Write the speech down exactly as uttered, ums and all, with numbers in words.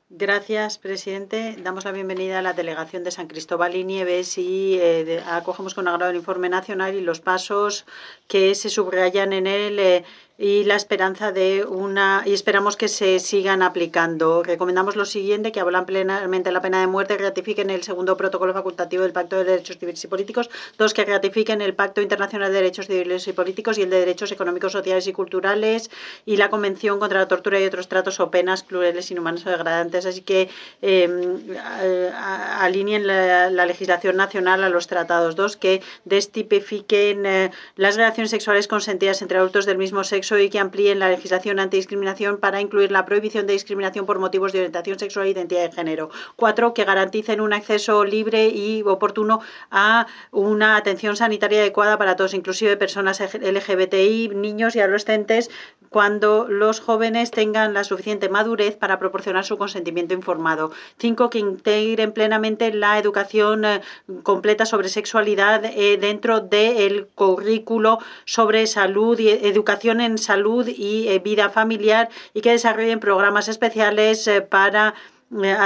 Gracias, presidente. Damos la bienvenida a la delegación de San Cristóbal y Nieves y eh, de, acogemos con agrado el informe nacional y los pasos que se subrayan en él eh, y la esperanza de una y esperamos que se sigan aplicando. Recomendamos lo siguiente: que abolan plenamente la pena de muerte, que ratifiquen el segundo protocolo facultativo del Pacto de Derechos Civiles y Políticos. Dos, que ratifiquen el Pacto Internacional de Derechos Civiles y Políticos y el de Derechos Económicos, Sociales y Culturales y la Convención contra la Tortura y otros tratos o penas crueles, inhumanos o degradantes. Así que eh, alineen la, la legislación nacional a los tratados. Dos, que destipifiquen eh, las relaciones sexuales consentidas entre adultos del mismo sexo y que amplíen la legislación antidiscriminación para incluir la prohibición de discriminación por motivos de orientación sexual e identidad de género. Cuatro, que garanticen un acceso libre y oportuno a una atención sanitaria adecuada para todos, inclusive personas L G B T I, niños y adolescentes, cuando los jóvenes tengan la suficiente madurez para proporcionar su consentimiento informado. Cinco, que integren plenamente la educación eh, completa sobre sexualidad eh, dentro del currículo sobre salud y educación en salud y eh, vida familiar y que desarrollen programas especiales eh, para eh,